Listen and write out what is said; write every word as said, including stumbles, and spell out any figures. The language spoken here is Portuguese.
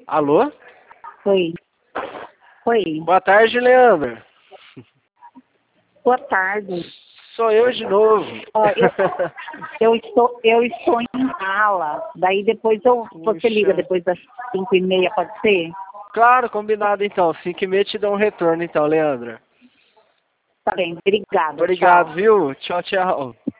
Alô? Oi. Oi. Boa tarde, Leandro. Boa tarde. Sou eu de novo. Ó, eu, eu, estou, eu estou em ala. Daí depois eu, você Puxa. liga depois das cinco e meia, pode ser? Claro, combinado então. cinco e meia te dou um retorno então, Leandro. Tá bem, obrigada. Obrigado, Tchau. viu? Tchau, tchau.